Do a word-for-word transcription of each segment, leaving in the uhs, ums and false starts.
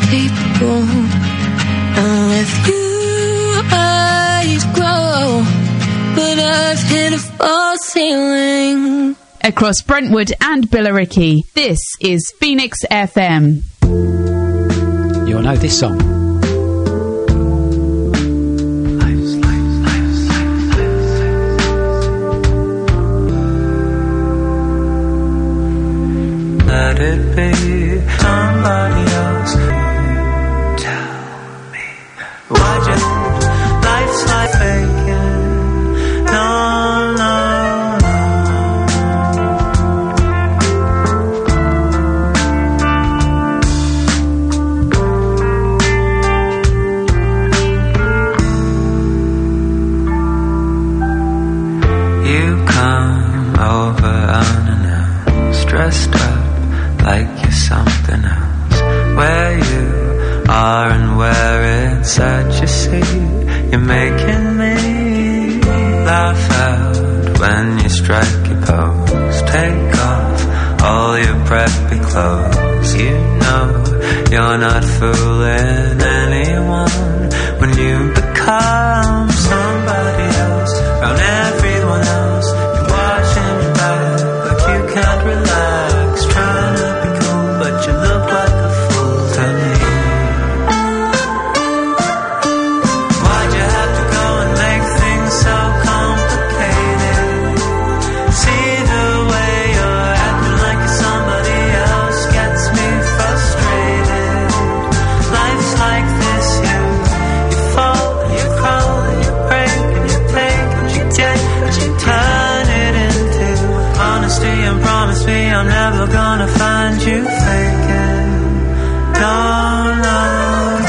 capable. And with you, I grow, but I've hit a false ceiling. Across Brentwood and Billericay, this is Phoenix F M. You'll know this song. Let it be somebody else. Tell me, why'd you? Life's like faking. No, no, no. You come over unannounced, dressed up like you're something else. Where you are and where it's at, you see, you're making me laugh out when you strike your pose. Take off all your preppy clothes. You know you're not fooling anyone when you become somebody else around everyone else. You're watching your back, but you can't relax, trying to be cool, but you look like a fool to me. Why'd you have to go and make things so complicated? See the way you're acting like you're somebody else gets me frustrated. Life's like this, you, you fall and you crawl and you break and you take and you get and you turn it into honesty and promise me I'm never gonna find you faking. No, no.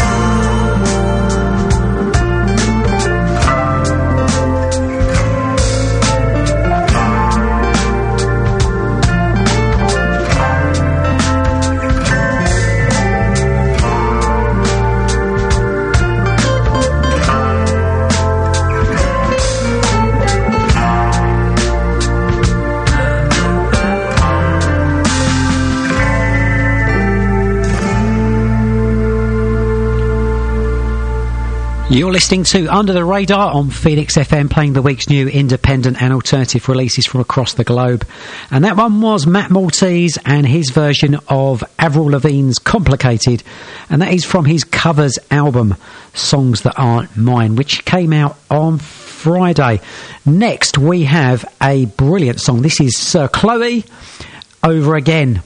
You're listening to Under the Radar on Phoenix F M, playing the week's new independent and alternative releases from across the globe. And that one was Matt Maltese and his version of Avril Lavigne's Complicated. And that is from his covers album, Songs That Aren't Mine, which came out on Friday. Next, we have a brilliant song. This is Sir Chloe, Over Again.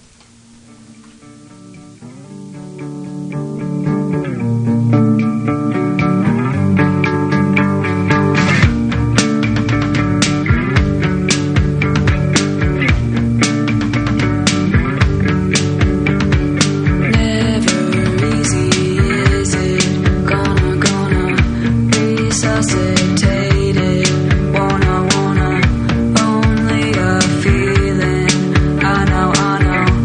Wanna, wanna, only a feeling. I know, I know.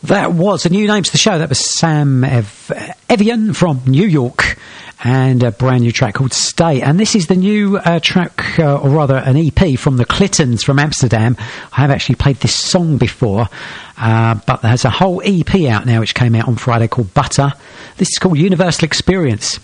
That was a new name to the show. That was Sam Ev- Evian from New York, and a brand new track called Stay. And this is the new uh, track, uh, or rather an E P from the Clintons from Amsterdam. I have actually played this song before, uh, but there's a whole E P out now which came out on Friday called Butter. This is called Universal Experience.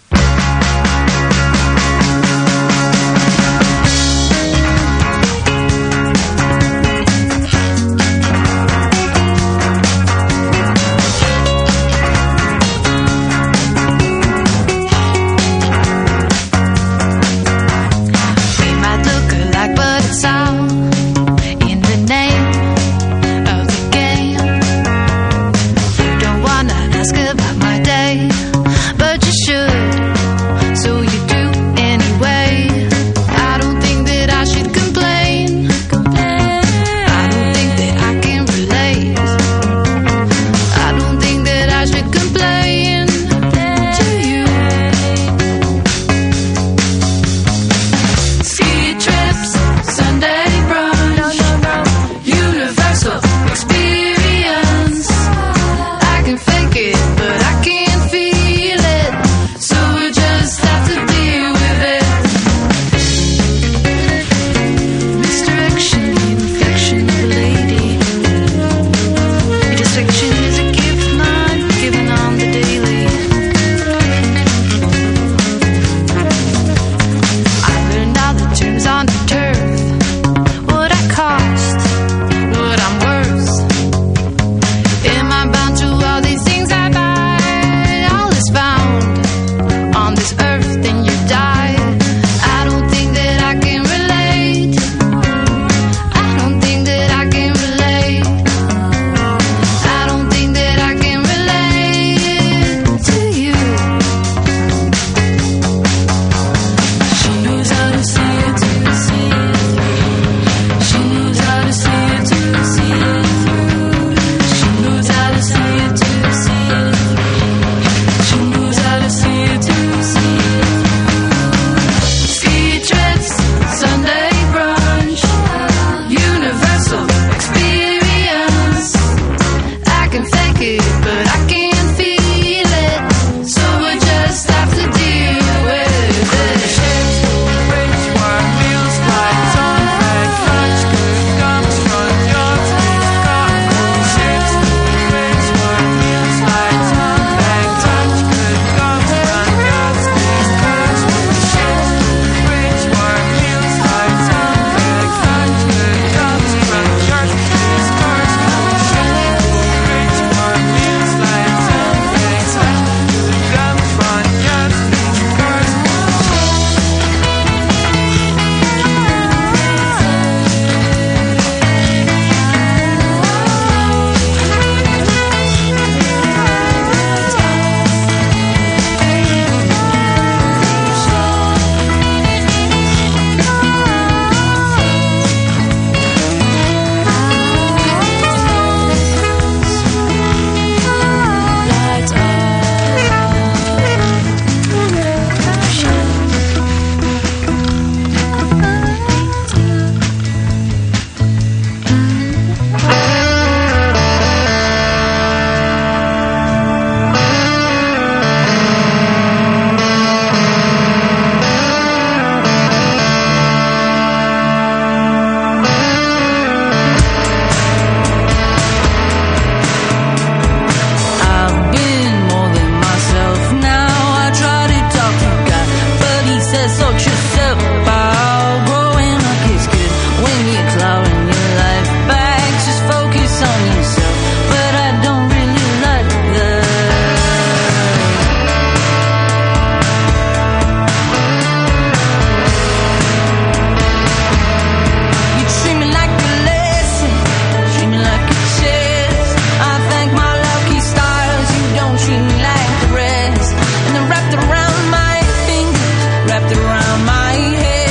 But you should, so you do anyway. wrapped around my finger, wrapped around my head.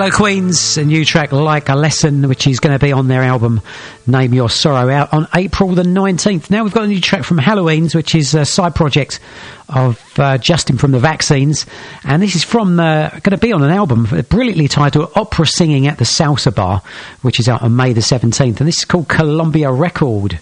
Hello Queens, a new track Like a Lesson, which is going to be on their album Name Your Sorrow, out on April the nineteenth. Now we've got a new track from Halloweens, which is a side project of uh, Justin from the Vaccines, and this is from uh, going to be on an album brilliantly titled Opera Singing at the Salsa Bar, which is out on May the seventeenth, and this is called Columbia Record.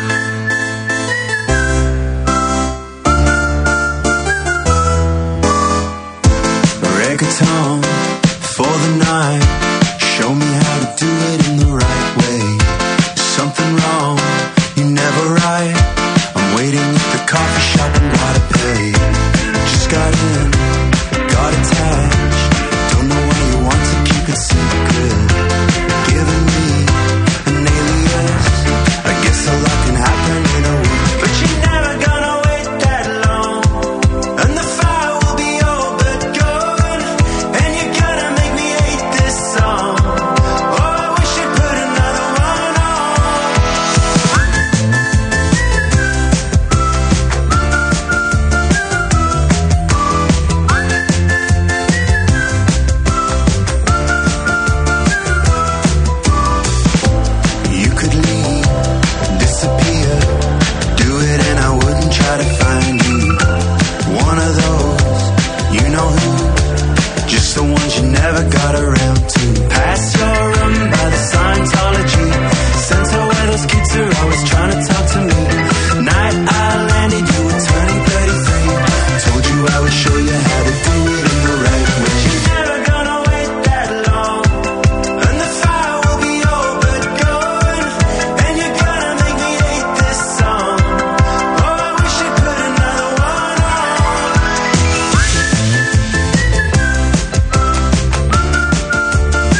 Reggaeton for the night, show me how to do it in the right way. Something wrong, you never right. I'm waiting at the coffee shop and gotta pay. Just got in, got attached. Don't know why you want to keep it secret. Giving me an alias, I guess a lot can happen in a week. But you're never gonna wait that long, and the fire will be all but gone. And you're gonna make me hate this song. Oh, I wish you'd put another one You could leave, disappear, do it and I wouldn't try to find you. One of those, you know who, just the ones you never got around to. Pass your rum by the Scientology center where those kids are always trying to talk to me. Night I landed, you were turning thirty-three. Told you I would show you how to do it in the right way. You're never gonna wait that long, and the fire will be all but gone. And you're gonna make me hate this song. Oh, I wish you'd put another one on.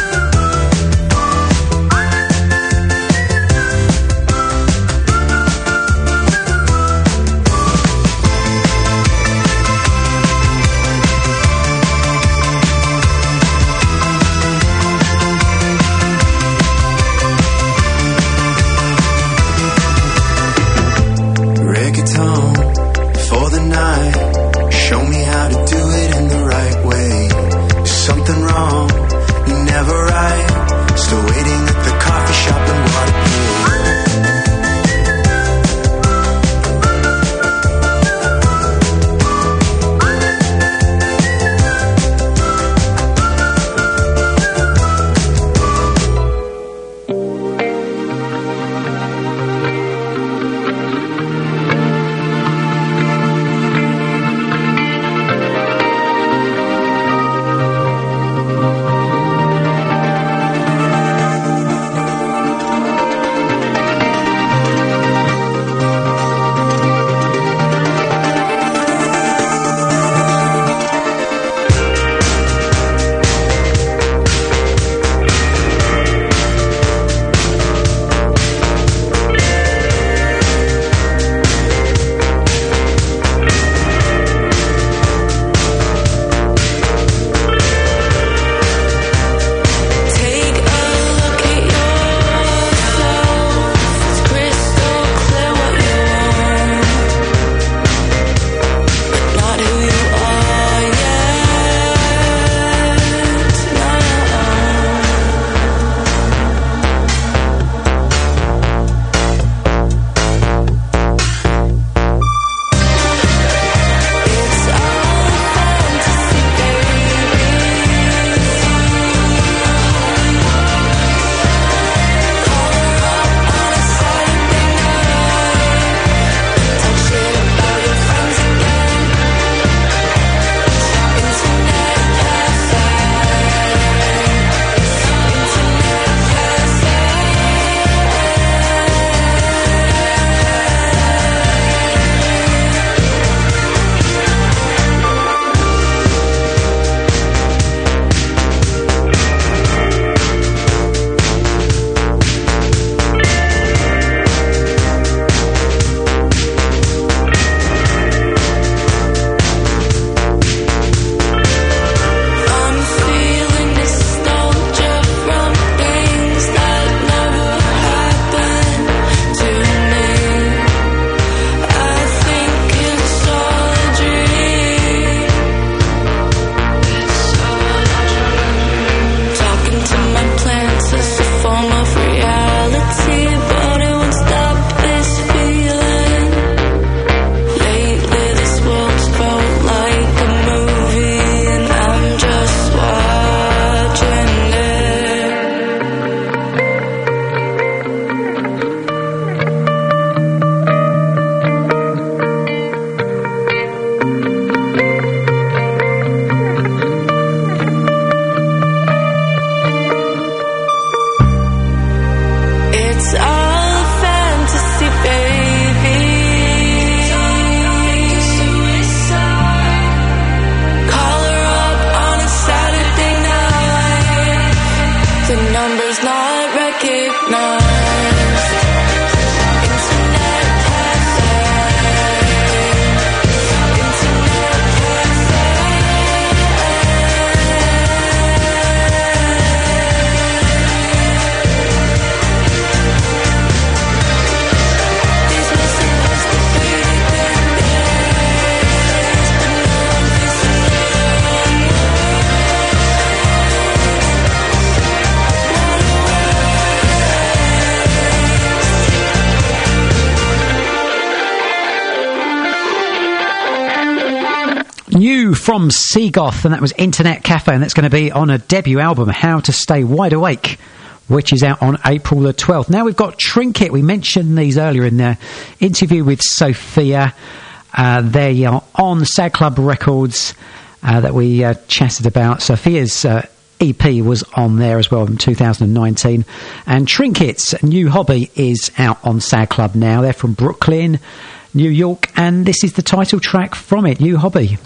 New from Seagoth, and that was Internet Cafe, and that's going to be on a debut album, How to Stay Wide Awake, which is out on April the twelfth. Now we've got Trinket. We mentioned these earlier in the interview with Sophia. Uh, they are on Sad Club Records uh, that we uh, chatted about. Sophia's uh, E P was on there as well in two thousand nineteen. And Trinket's new hobby is out on Sad Club now. They're from Brooklyn, New York, and this is the title track from it, New Hobby.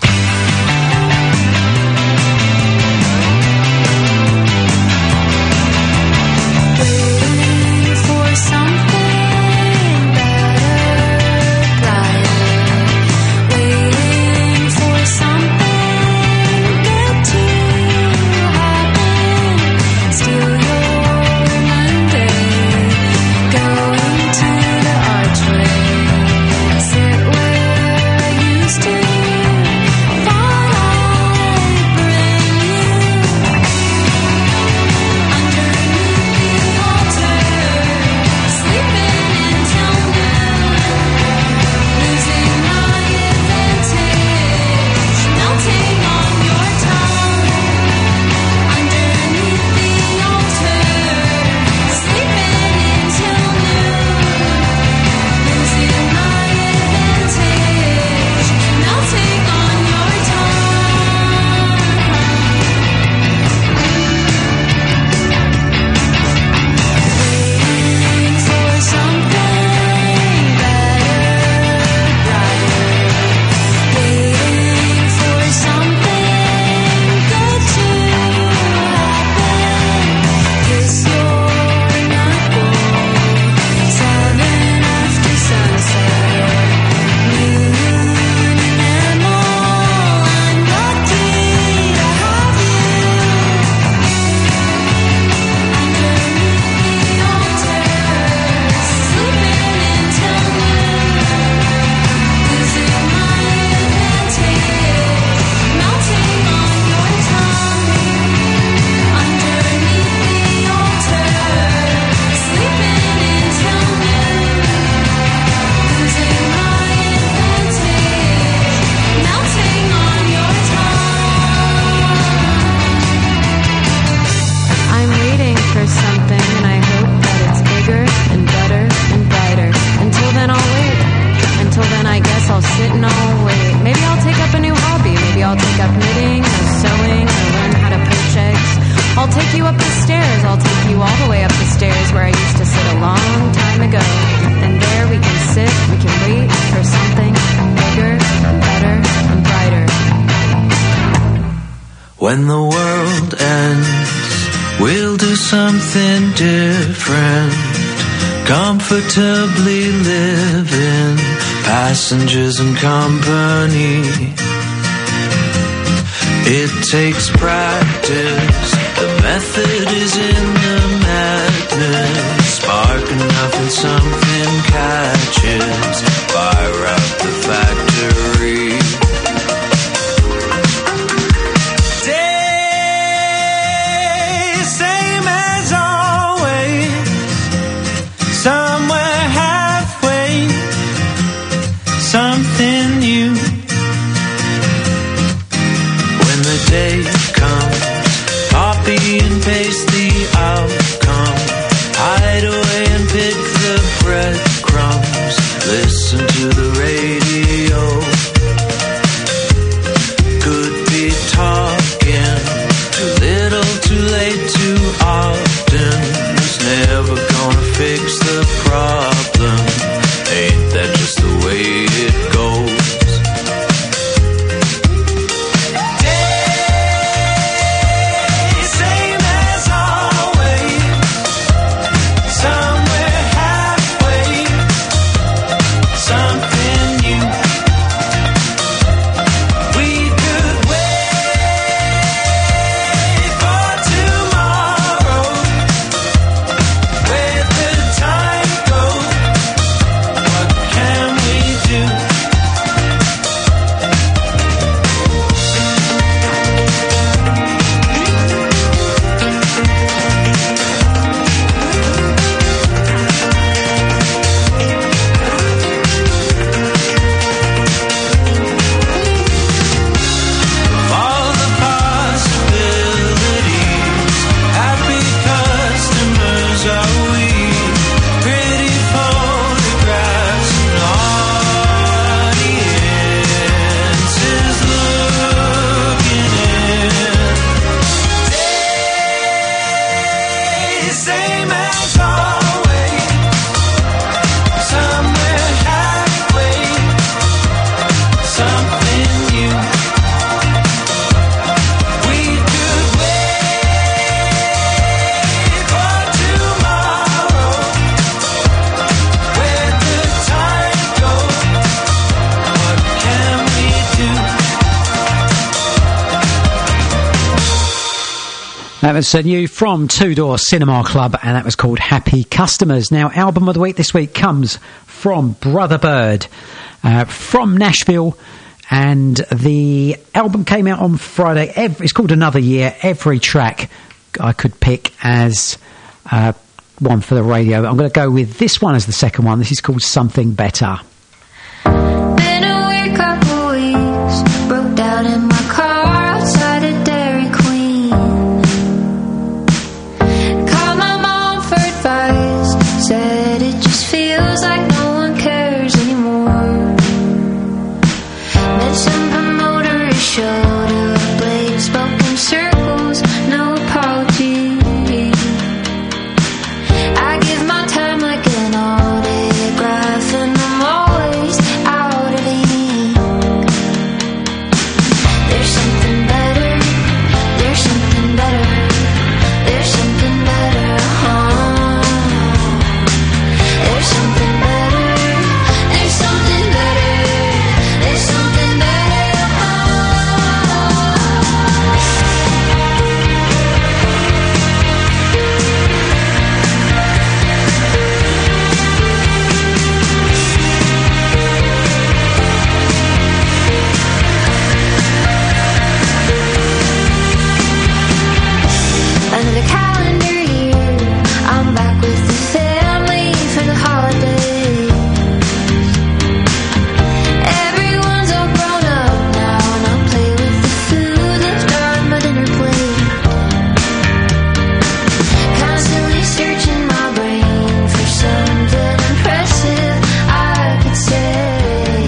When the world ends, we'll do something different. Comfortably living, passengers and company. It takes practice, the method is in the madness. Spark enough and something catches, fire out the factory. Day comes, copy and paste the outcome, hide away and pick the breadcrumbs, listen to the radio, could be talking, too little, too late, too often, it's never gonna fix the problem, ain't that just the way it goes? Same as always. That was uh, new from Two Door Cinema Club, and that was called Happy Customers. Now, album of the week this week comes from Brother Bird, uh, from Nashville, and the album came out on Friday. Every, it's called Another Year. Every track I could pick as uh, one for the radio. I'm going to go with this one as the second one. This is called Something Better. Been a weird couple weeks, broke down in my car outside of Dairy Queen. Called my mom for advice, said it just feels like no one cares anymore. Met some promoter, showed up late, spoke in circles, no apology. I give my time like an autograph, and I'm always out of ink. There's something better, there's something better, there's something better, huh? There's something better, there's something better, there's something better, huh? Another calendar year, I'm back with the family for the holidays. Everyone's all grown up now, and I'll play with the food left on my dinner plate. Constantly searching my brain for something impressive I could say.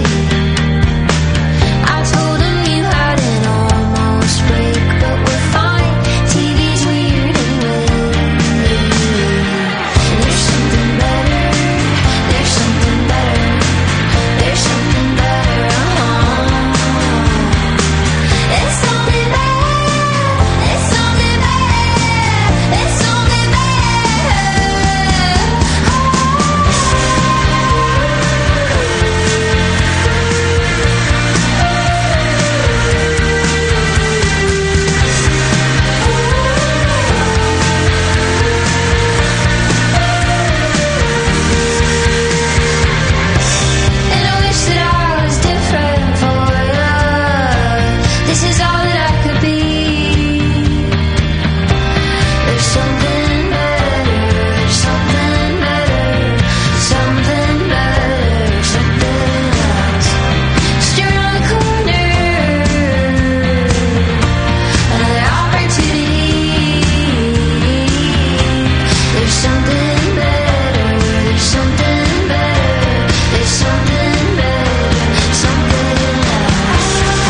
I told him you had an almost break, but we're fine. T V's weird anyway. There's something better, there's something better, there's something better, uh-huh. There's something better, there's something better, there's something And I wish that I was different for love. This is all that I could be. There's something better, there's something better, something better, something else. Straight on the corner, another opportunity. There's something better, there's something better, there's something better, something else.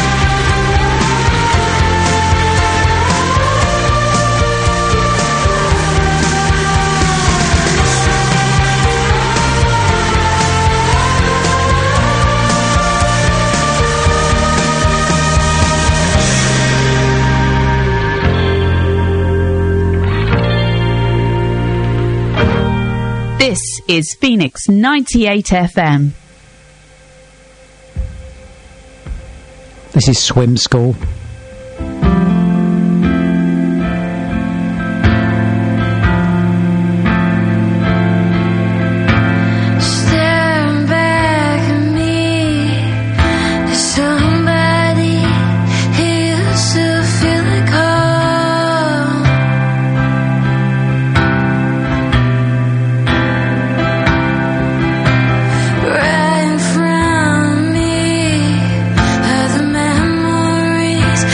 This is Phoenix ninety-eight F M. This is Swim School. Staring back at me, there's somebody who used to feel like home. Right in front of me are the memories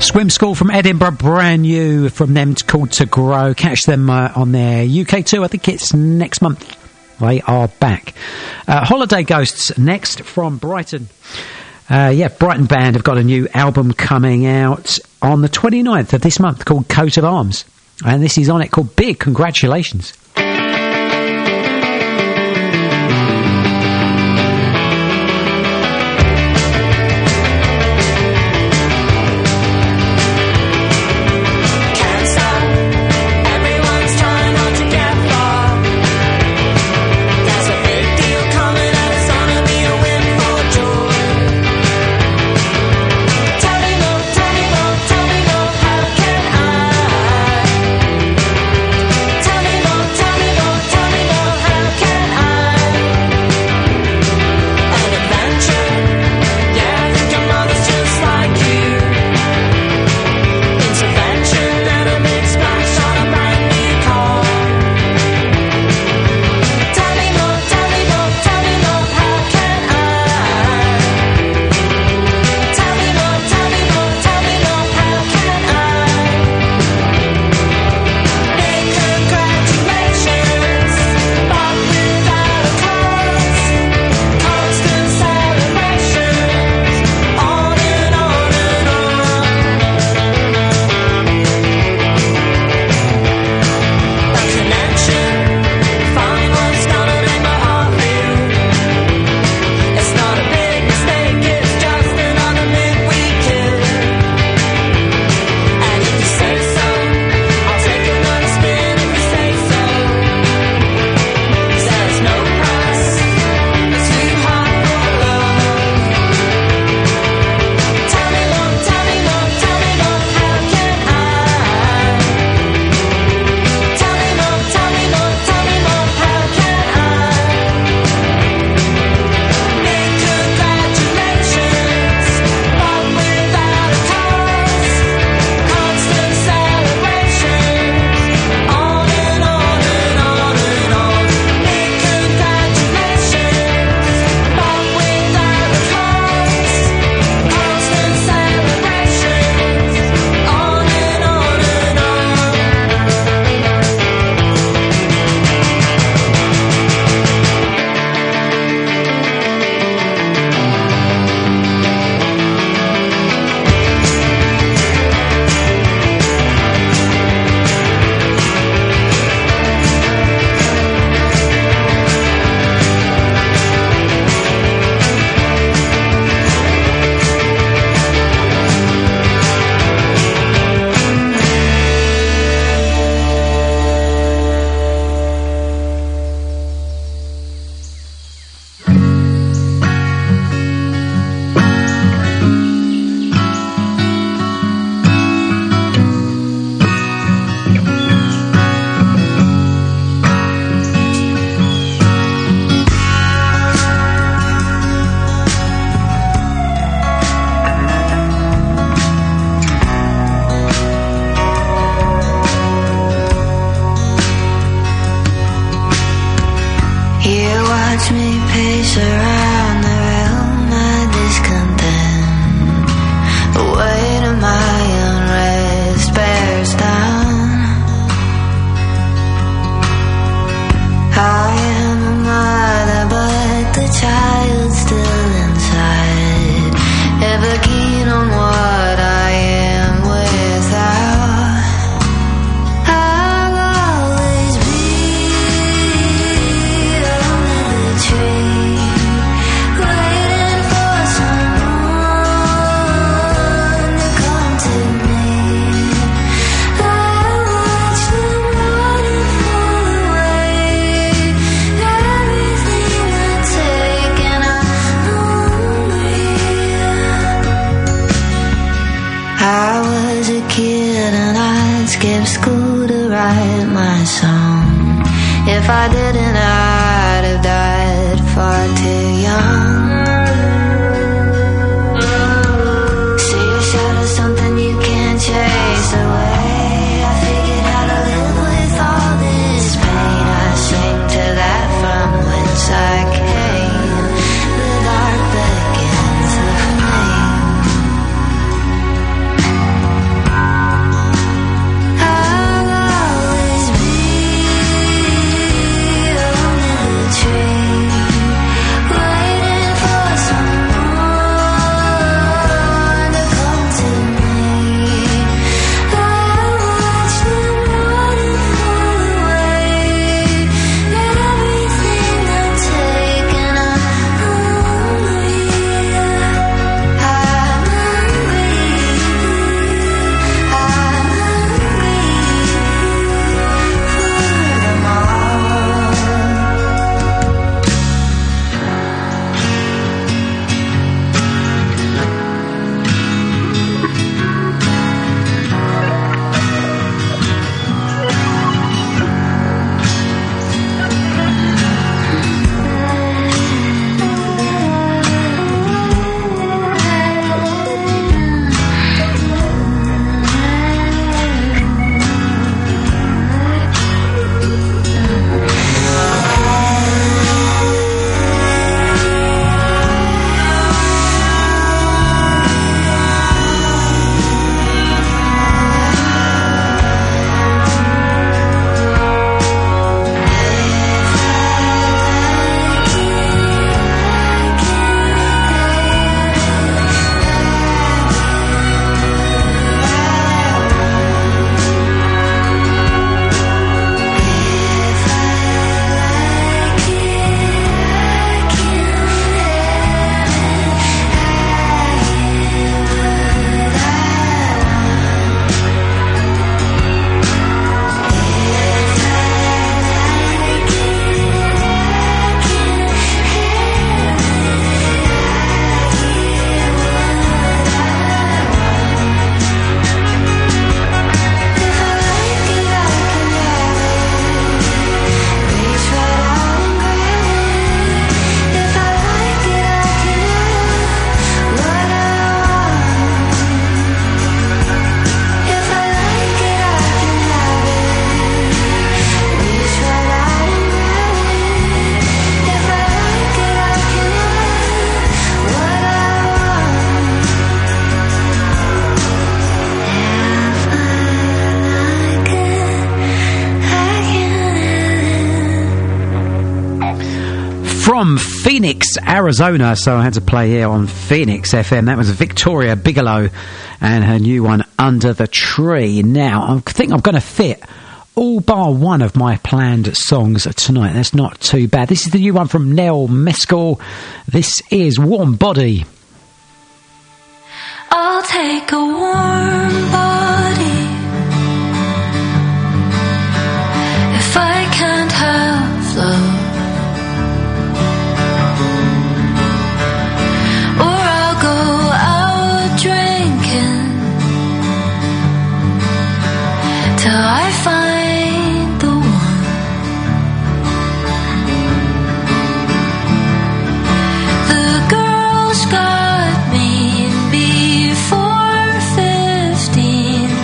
Swim School from Edinburgh, brand new from them, called To Grow. Catch them uh, on their U K tour. I think it's next month. They are back. Uh, Holiday Ghosts next from Brighton. Uh, yeah, Brighton band have got a new album coming out on the twenty-ninth of this month called Coat of Arms. And this is on it called Big. Congratulations. from Phoenix, Arizona, so I had to play here on Phoenix F M. That was Victoria Bigelow and her new one, Under the Tree. Now, I think I'm going to fit all bar one of my planned songs tonight. That's not too bad. This is the new one from Nell Mescal. This is Warm Body. I'll take a warm body if I can't have love. Or I'll go out drinking till I find the one. The girls got me before fifteen.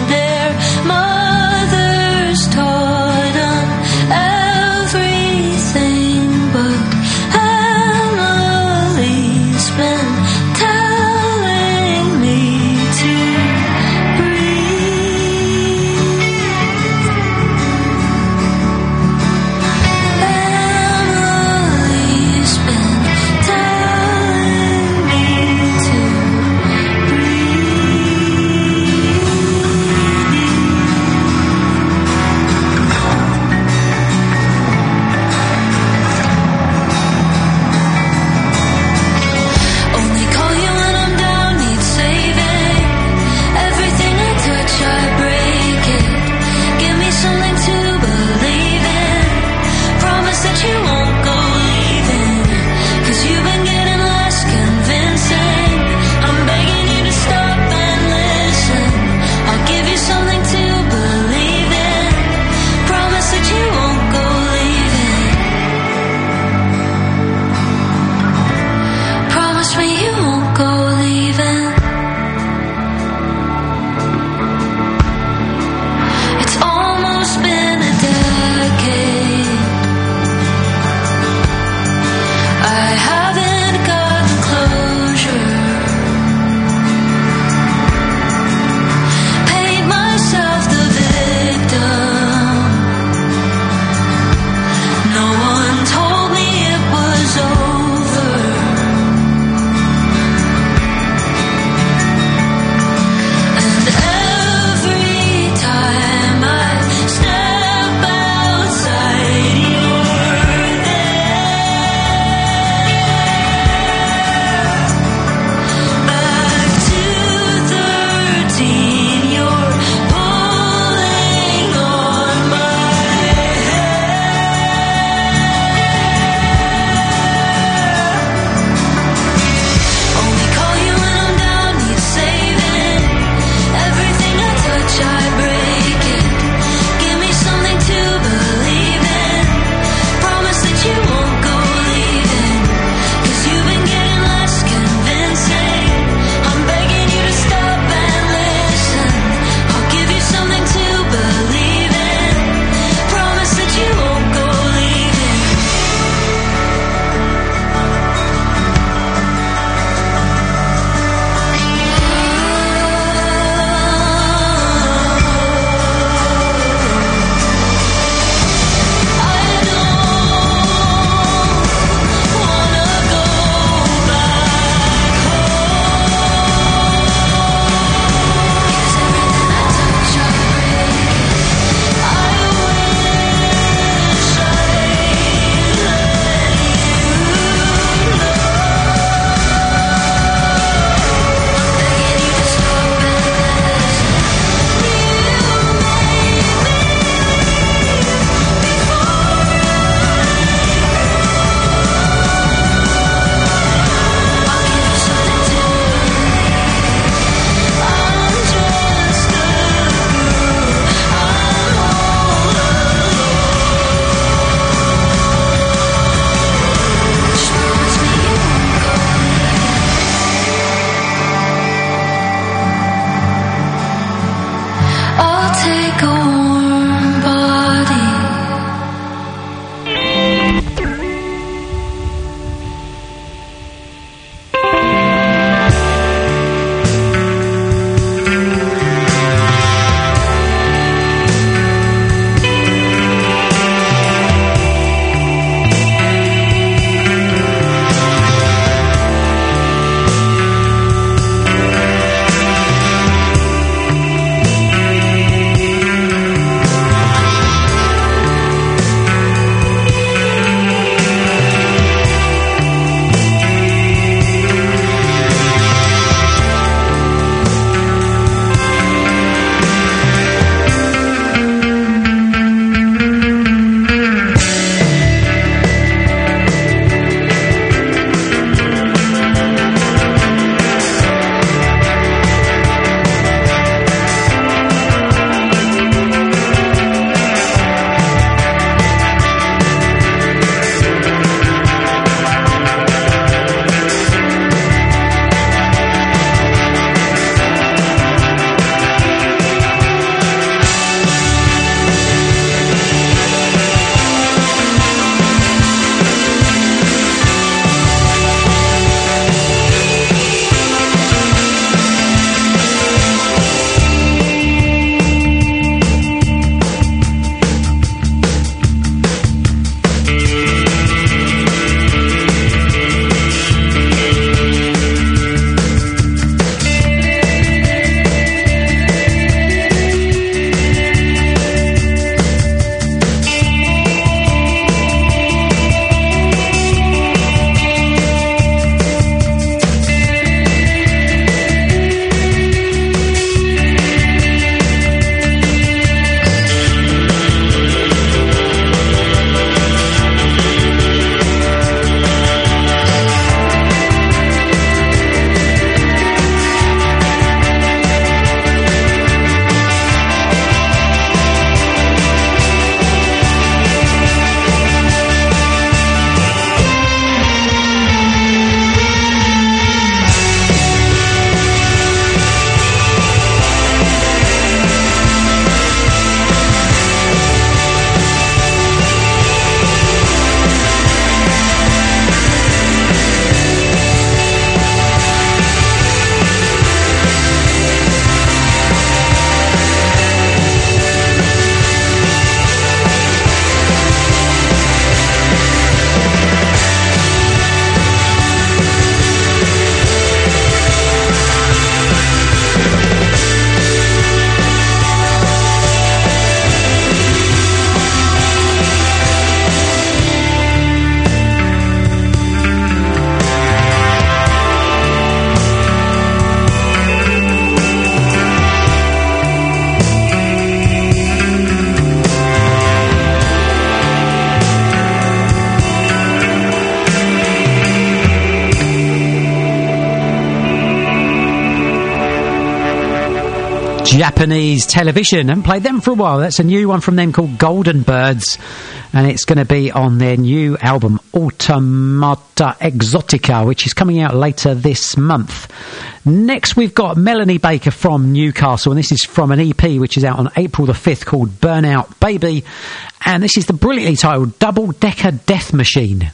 Japanese Television. Haven't played them for a while. That's a new one from them called Golden Birds, and it's going to be on their new album Automata Exotica, which is coming out later this month. Next we've got Melanie Baker from Newcastle, and this is from an E P which is out on April the fifth called Burnout Baby, and this is the brilliantly titled Double Decker Death Machine.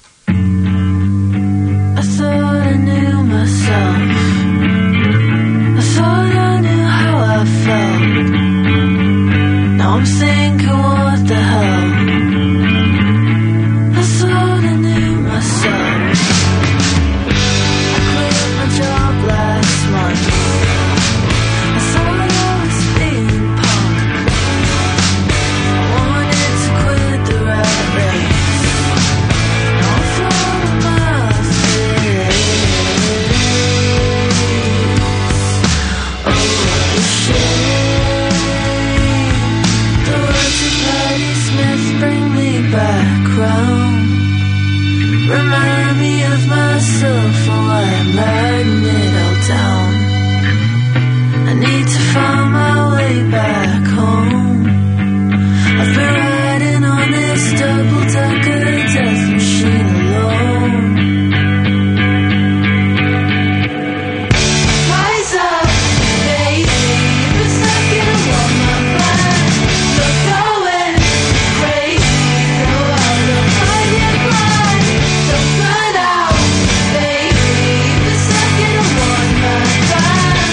I thought I knew myself, I thought I knew how I felt. Now I'm thinking, what the hell? I thought I knew myself. I quit my job last month. I thought I was being punked. I wanted to quit the rat race. Now I thought of my face. Oh, what a shame. The words of Patti Smith bring me back round. Remind me of myself while I'm writing it all down. I need to find my way back home. I've been riding on this double-decker death machine alone. Rise up, baby, for a second I want my plan. You're going crazy, go out and find your blind. Don't burn out, baby, for a second I want my plan.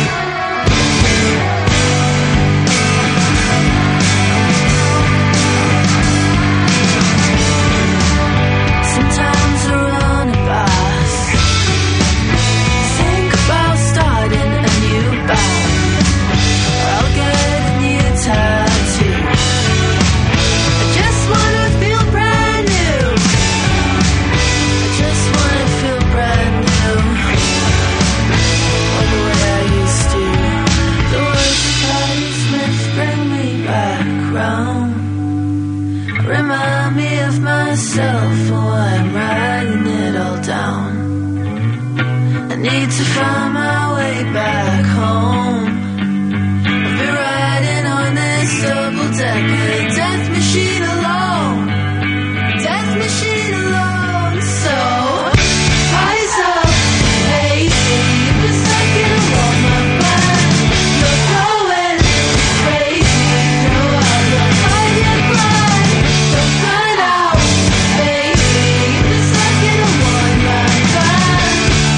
Sometimes I run a bath, think about starting a new band, or I'll get a new tattoo. I just wanna feel brand new. I just wanna feel brand new. Like the way I used to. The words of Patti Smith bring me back round. Remind me of myself while I'm writing it all down. I need to find my way back home. I've been riding on this double-decker death machine alone. Death machine alone. So rise up, baby, for a second I want my plan. You're going crazy, go out and find your blind. Don't burn out, baby, for a second I want my plan.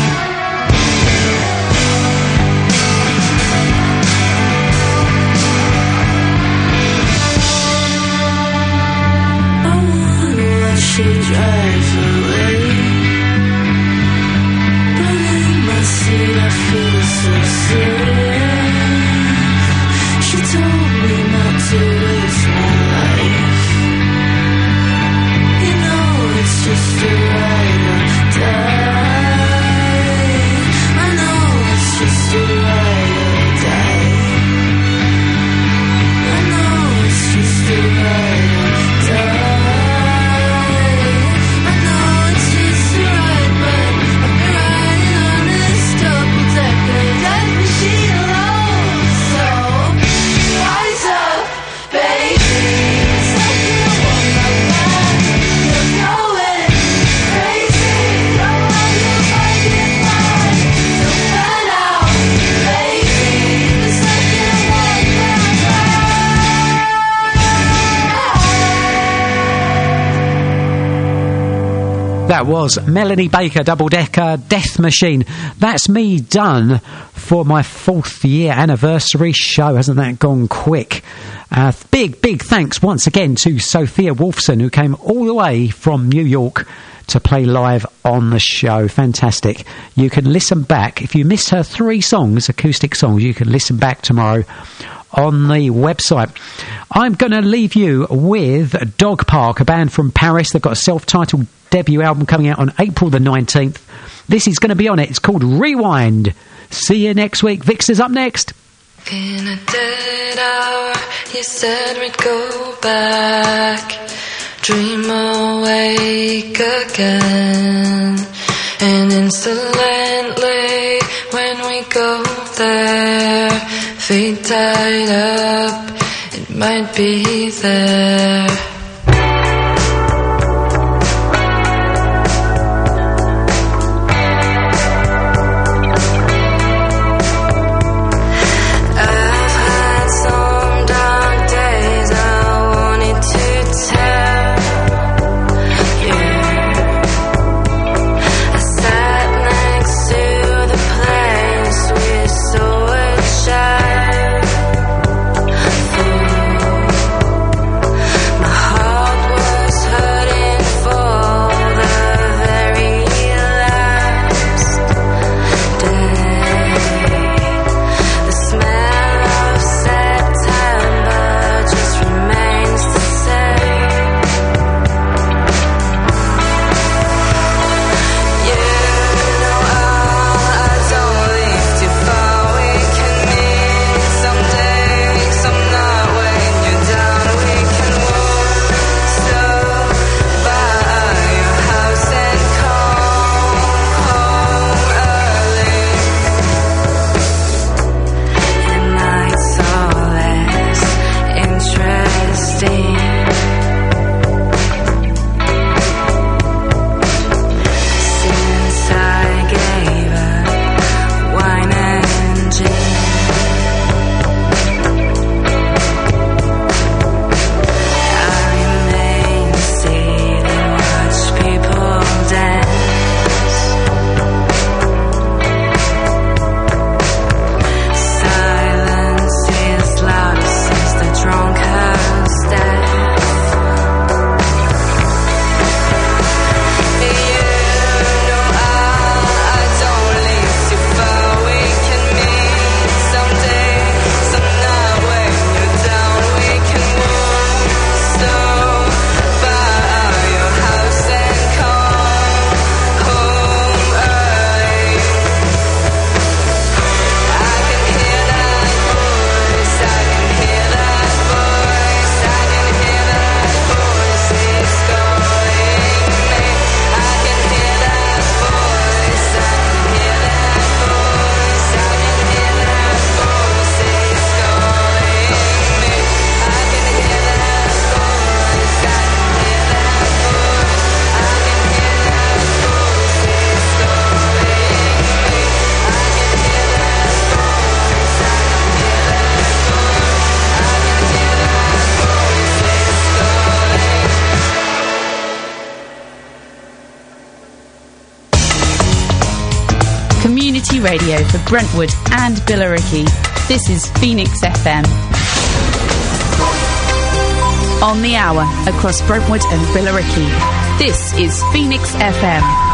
I wanna watch you drive away, but in my seat I feel so safe. She told me not to waste my life. You know it's just a ride or die. I know it's just a ride or die. I know it's just a ride or die. I know it's just a ride, but I've been riding on this double-decker death machine alone. So rise up, baby, second I want my plan. You're going crazy, go out and find your blind. Don't burn out, baby, the second I want my plan. That was Melanie Baker, Double Decker Death Machine. That's me done for my fourth year anniversary show. Hasn't that gone quick? Uh, big, big thanks once again to Sophia Wolfson, who came all the way from New York to play live on the show. Fantastic. You can listen back. If you missed her three songs, acoustic songs, you can listen back tomorrow on the website. I'm going to leave you with Dog Park, a band from Paris. They've got a self-titled debut album coming out on April the nineteenth. This is going to be on it. It's called Rewind. See you next week. Vixter's up next. In a dead hour, you said we'd go back, dream awake again, and insolently when we go there, feet tied up, it might be there. Radio for Brentwood and Billericay. This is Phoenix F M. On the hour across Brentwood and Billericay. This is Phoenix F M.